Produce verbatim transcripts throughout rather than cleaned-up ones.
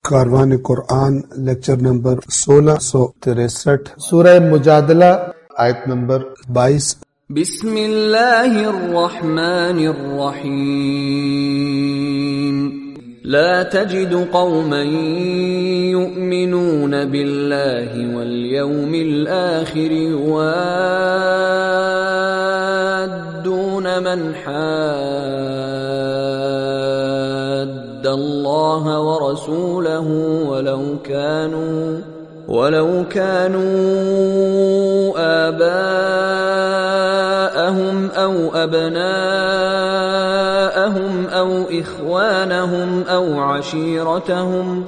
کاروان قرآن lecture number سولہ سو تریسٹھ، سورہ مجادلہ آیت نمبر بائیس۔ بسم اللہ الرحمن الرحیم لا تجد قوما يؤمنون بالله واليوم الآخر يوادون من حاد الله ورسوله ولو كانوا ولو كانوا آباءهم أو أبناءهم أو إخوانهم أو عشيرتهم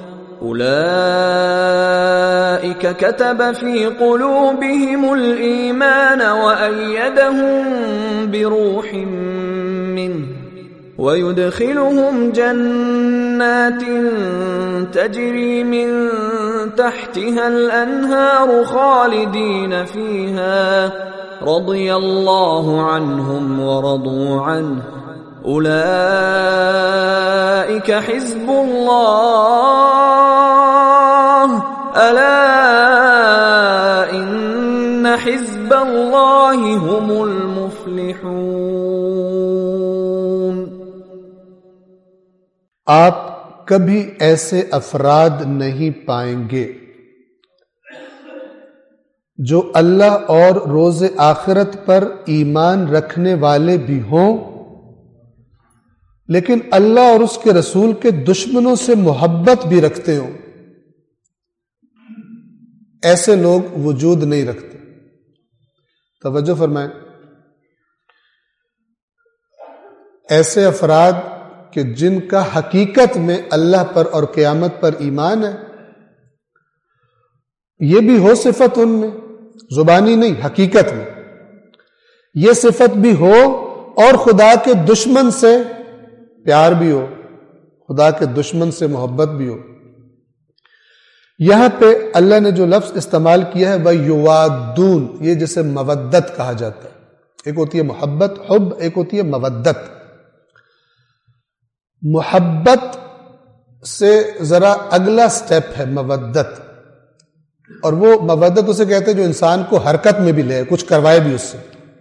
أولئك كتب في قلوبهم الإيمان وأيدهم بروح منه ويدخلهم جنات تجري من تحتها الأنهار خالدين فيها رضي الله عنهم ورضوا عنه أولئك حزب الله ألا إن حزب الله هم المفلحون۔ آپ کبھی ایسے افراد نہیں پائیں گے جو اللہ اور روز آخرت پر ایمان رکھنے والے بھی ہوں لیکن اللہ اور اس کے رسول کے دشمنوں سے محبت بھی رکھتے ہوں۔ ایسے لوگ وجود نہیں رکھتے۔ توجہ فرمائیں، ایسے افراد کہ جن کا حقیقت میں اللہ پر اور قیامت پر ایمان ہے، یہ بھی ہو صفت ان میں، زبانی نہیں حقیقت میں یہ صفت بھی ہو، اور خدا کے دشمن سے پیار بھی ہو، خدا کے دشمن سے محبت بھی ہو۔ یہاں پہ اللہ نے جو لفظ استعمال کیا ہے وہ یوادون، یہ جسے مودت کہا جاتا ہے۔ ایک ہوتی ہے محبت حب، ایک ہوتی ہے مودت۔ محبت سے ذرا اگلا سٹیپ ہے مودت، اور وہ مودت اسے کہتے ہیں جو انسان کو حرکت میں بھی لے، کچھ کروائے بھی اس سے،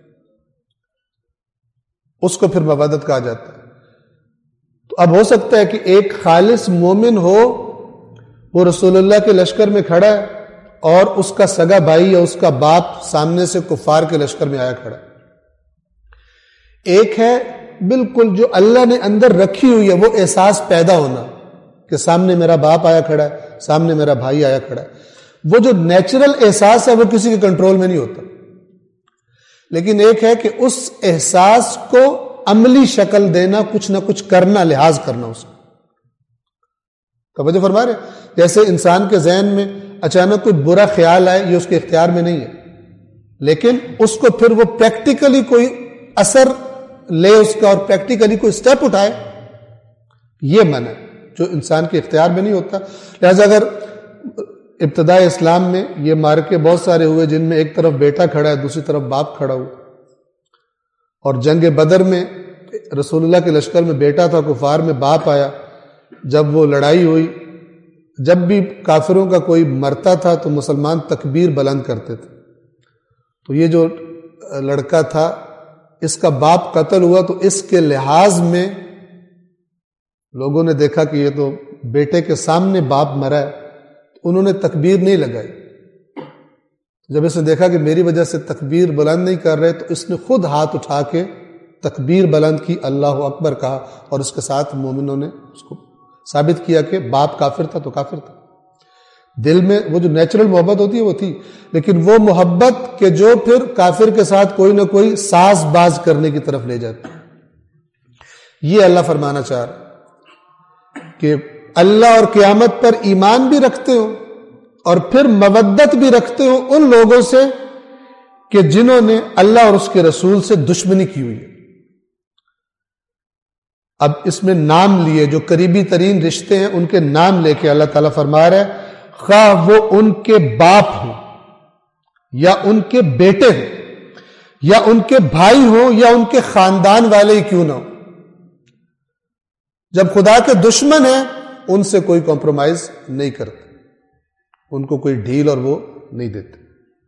اس کو پھر مودت کہا جاتا ہے۔ تو اب ہو سکتا ہے کہ ایک خالص مومن ہو، وہ رسول اللہ کے لشکر میں کھڑا ہے اور اس کا سگا بھائی یا اس کا باپ سامنے سے کفار کے لشکر میں آیا کھڑا ہے۔ ایک ہے بالکل جو اللہ نے اندر رکھی ہوئی ہے، وہ احساس پیدا ہونا کہ سامنے میرا باپ آیا کھڑا ہے، سامنے میرا بھائی آیا کھڑا ہے۔ وہ جو نیچرل احساس ہے وہ کسی کے کنٹرول میں نہیں ہوتا، لیکن ایک ہے کہ اس احساس کو عملی شکل دینا، کچھ نہ کچھ کرنا، لحاظ کرنا اس کو۔ توجہ فرما رہے ہیں؟ جیسے انسان کے ذہن میں اچانک کوئی برا خیال آئے، یہ اس کے اختیار میں نہیں ہے، لیکن اس کو پھر وہ پریکٹیکلی کوئی اثر لے اس کا اور پریکٹیکلی کوئی سٹیپ اٹھائے، یہ منع جو انسان کے اختیار میں نہیں ہوتا۔ لہذا اگر ابتداء اسلام میں یہ مارکے بہت سارے ہوئے جن میں ایک طرف بیٹا کھڑا ہے، دوسری طرف باپ کھڑا ہوا، اور جنگ بدر میں رسول اللہ کے لشکر میں بیٹا تھا، کفار میں باپ آیا۔ جب وہ لڑائی ہوئی، جب بھی کافروں کا کوئی مرتا تھا تو مسلمان تکبیر بلند کرتے تھے۔ تو یہ جو لڑکا تھا، اس کا باپ قتل ہوا، تو اس کے لحاظ میں لوگوں نے دیکھا کہ یہ تو بیٹے کے سامنے باپ مرا ہے، انہوں نے تکبیر نہیں لگائی۔ جب اس نے دیکھا کہ میری وجہ سے تکبیر بلند نہیں کر رہے، تو اس نے خود ہاتھ اٹھا کے تکبیر بلند کی، اللہ اکبر کہا، اور اس کے ساتھ مومنوں نے اس کو ثابت کیا کہ باپ کافر تھا تو کافر تھا۔ دل میں وہ جو نیچرل محبت ہوتی ہے وہ تھی، لیکن وہ محبت کہ جو پھر کافر کے ساتھ کوئی نہ کوئی ساز باز کرنے کی طرف لے جاتی ہے۔ یہ اللہ فرمانا چاہ رہا کہ اللہ اور قیامت پر ایمان بھی رکھتے ہو اور پھر مودت بھی رکھتے ہو ان لوگوں سے کہ جنہوں نے اللہ اور اس کے رسول سے دشمنی کی ہوئی ہے۔ اب اس میں نام لیے جو قریبی ترین رشتے ہیں ان کے نام لے کے اللہ تعالیٰ فرما رہا ہے، خواہ وہ ان کے باپ ہوں یا ان کے بیٹے ہوں یا ان کے بھائی ہوں یا ان کے خاندان والے ہی کیوں نہ ہوں۔ جب خدا کے دشمن ہیں ان سے کوئی کمپرومائز نہیں کرتے، ان کو کوئی ڈھیل اور وہ نہیں دیتے۔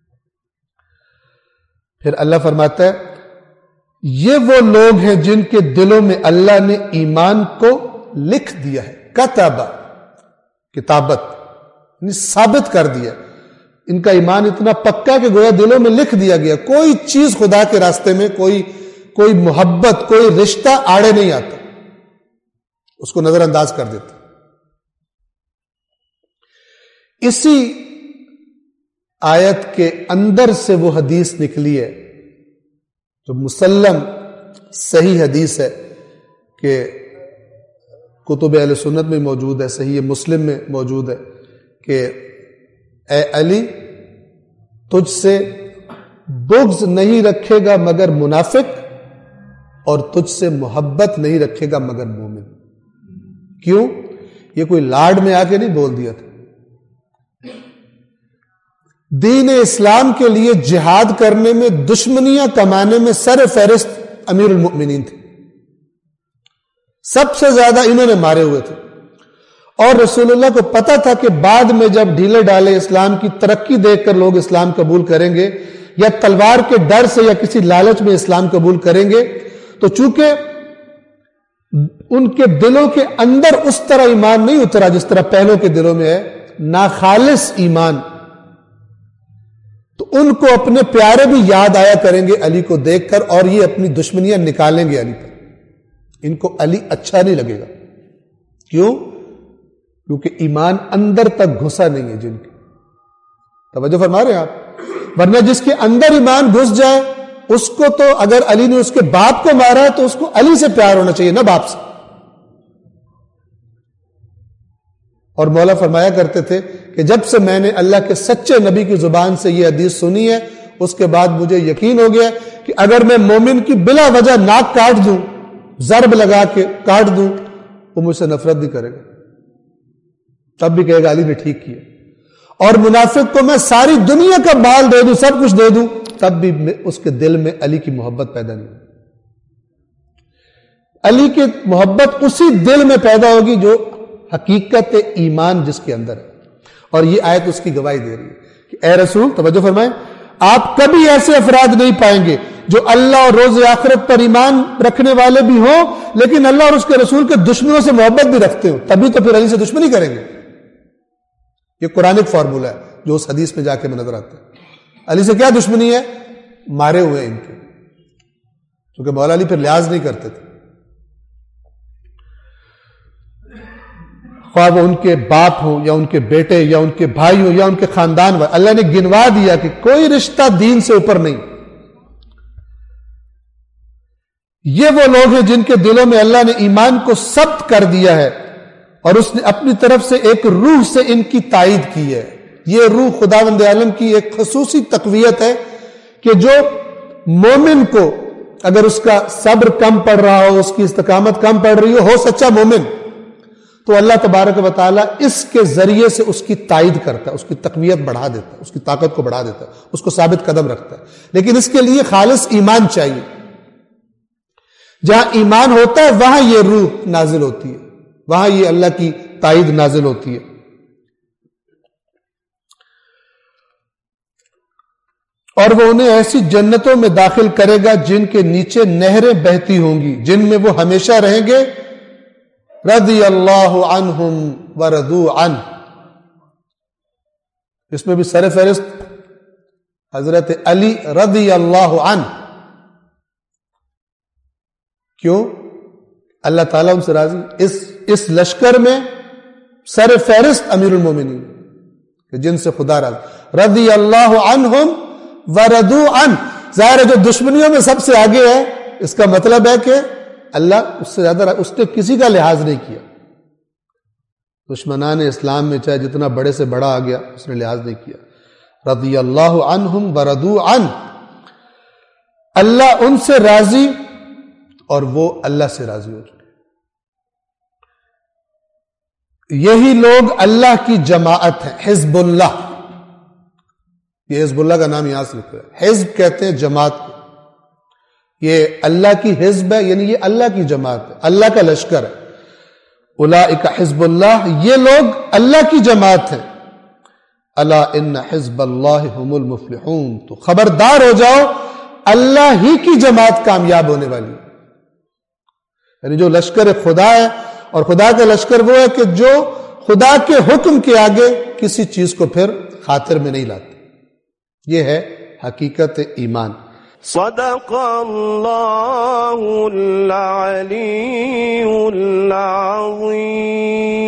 پھر اللہ فرماتا ہے یہ وہ لوگ ہیں جن کے دلوں میں اللہ نے ایمان کو لکھ دیا ہے، کتابہ کتابت یعنی ثابت کر دیا، ان کا ایمان اتنا پکا کہ گویا دلوں میں لکھ دیا گیا، کوئی چیز خدا کے راستے میں، کوئی کوئی محبت، کوئی رشتہ آڑے نہیں آتا، اس کو نظر انداز کر دیتا۔ اسی آیت کے اندر سے وہ حدیث نکلی ہے جو مسلم صحیح حدیث ہے کہ کتب اہل سنت میں موجود ہے، صحیح مسلم میں موجود ہے کہ اے علی تجھ سے بغض نہیں رکھے گا مگر منافق، اور تجھ سے محبت نہیں رکھے گا مگر مومن۔ کیوں؟ یہ کوئی لاڈ میں آ کے نہیں بول دیا تھا، دین اسلام کے لیے جہاد کرنے میں، دشمنیاں کمانے میں سر فہرست امیر المؤمنین تھے، سب سے زیادہ انہوں نے مارے ہوئے تھے، اور رسول اللہ کو پتا تھا کہ بعد میں جب ڈھیلے ڈالے اسلام کی ترقی دیکھ کر لوگ اسلام قبول کریں گے یا تلوار کے ڈر سے یا کسی لالچ میں اسلام قبول کریں گے، تو چونکہ ان کے دلوں کے اندر اس طرح ایمان نہیں اترا جس طرح پہلوں کے دلوں میں ہے، ناخالص ایمان، تو ان کو اپنے پیارے بھی یاد آیا کریں گے علی کو دیکھ کر، اور یہ اپنی دشمنیاں نکالیں گے علی پر، ان کو علی اچھا نہیں لگے گا۔ کیوں؟ کیونکہ ایمان اندر تک گھسا نہیں ہے جن کی، توجہ فرما رہے ہیں آپ؟ ورنہ جس کے اندر ایمان گھس جائے اس کو تو اگر علی نے اس کے باپ کو مارا ہے تو اس کو علی سے پیار ہونا چاہیے، نہ باپ سے۔ اور مولا فرمایا کرتے تھے کہ جب سے میں نے اللہ کے سچے نبی کی زبان سے یہ حدیث سنی ہے اس کے بعد مجھے یقین ہو گیا کہ اگر میں مومن کی بلا وجہ ناک کاٹ دوں، ضرب لگا کے کاٹ دوں، وہ مجھ سے نفرت نہیں کرے گا، تب بھی کہے گا علی نے ٹھیک کیا۔ اور منافق کو میں ساری دنیا کا مال دے دوں، سب کچھ دے دوں، تب بھی اس کے دل میں علی کی محبت پیدا نہیں ہوگی۔ علی کی محبت اسی دل میں پیدا ہوگی جو حقیقت ایمان جس کے اندر ہے، اور یہ آیت اس کی گواہی دے رہی ہے کہ اے رسول توجہ فرمائیں، آپ کبھی ایسے افراد نہیں پائیں گے جو اللہ اور روز آخرت پر ایمان رکھنے والے بھی ہوں لیکن اللہ اور اس کے رسول کے دشمنوں سے محبت بھی رکھتے ہوں، تبھی تو پھر علی سے دشمنی کریں گے۔ یہ قرآنک فارمولہ ہے جو اس حدیث میں جا کے میں نظر آتا ہے۔ علی سے کیا دشمنی ہے؟ مارے ہوئے ان کے، کیونکہ مولا علی پھر لحاظ نہیں کرتے تھے، خواہ وہ ان کے باپ ہوں یا ان کے بیٹے یا ان کے بھائی ہوں یا ان کے خاندان والے، اللہ نے گنوا دیا کہ کوئی رشتہ دین سے اوپر نہیں۔ یہ وہ لوگ ہیں جن کے دلوں میں اللہ نے ایمان کو ثبت کر دیا ہے اور اس نے اپنی طرف سے ایک روح سے ان کی تائید کی ہے۔ یہ روح خداوند عالم کی ایک خصوصی تقویت ہے کہ جو مومن کو اگر اس کا صبر کم پڑ رہا ہو، اس کی استقامت کم پڑ رہی ہو ہو سچا مومن، تو اللہ تبارک و تعالیٰ اس کے ذریعے سے اس کی تائید کرتا ہے، اس کی تقویت بڑھا دیتا ہے، اس کی طاقت کو بڑھا دیتا ہے، اس کو ثابت قدم رکھتا ہے۔ لیکن اس کے لیے خالص ایمان چاہیے، جہاں ایمان ہوتا ہے وہاں یہ روح نازل ہوتی ہے، وہاں یہ اللہ کی تائید نازل ہوتی ہے۔ اور وہ انہیں ایسی جنتوں میں داخل کرے گا جن کے نیچے نہریں بہتی ہوں گی، جن میں وہ ہمیشہ رہیں گے، رضی اللہ عنہم ورضوا عنہ۔ اس میں بھی سر فہرست حضرت علی رضی اللہ عنہ۔ کیوں؟ اللہ تعالیٰ ان سے راضی، اس اس لشکر میں سر فہرست امیر المومنین کہ جن سے خدا راضی، رضی اللہ عنہم ورضوا عنہ۔ ظاہر ہے جو دشمنیوں میں سب سے آگے ہے، اس کا مطلب ہے کہ اللہ اس سے زیادہ، اس نے کسی کا لحاظ نہیں کیا۔ دشمنان اسلام میں چاہے جتنا بڑے سے بڑا آ گیا، اس نے لحاظ نہیں کیا۔ رضی اللہ عنہم ورضوا عنہ، اللہ ان سے راضی اور وہ اللہ سے راضی ہو چکے۔ یہی لوگ اللہ کی جماعت ہے، حزب اللہ۔ یہ حزب اللہ کا نام یہاں سے لکھا ہے، حزب کہتے ہیں جماعت کو، یہ اللہ کی حزب ہے، یعنی یہ اللہ کی جماعت ہے، اللہ کا لشکر ہے۔ اولئک حزب اللہ، یہ لوگ اللہ کی جماعت ہیں. الا ان حزب اللہ هم المفلحون، تو خبردار ہو جاؤ اللہ ہی کی جماعت کامیاب ہونے والی ہے. یعنی جو لشکر خدا ہے، اور خدا کا لشکر وہ ہے کہ جو خدا کے حکم کے آگے کسی چیز کو پھر خاطر میں نہیں لاتے. یہ ہے حقیقت ایمان. صدق اللہ العلی العظیم.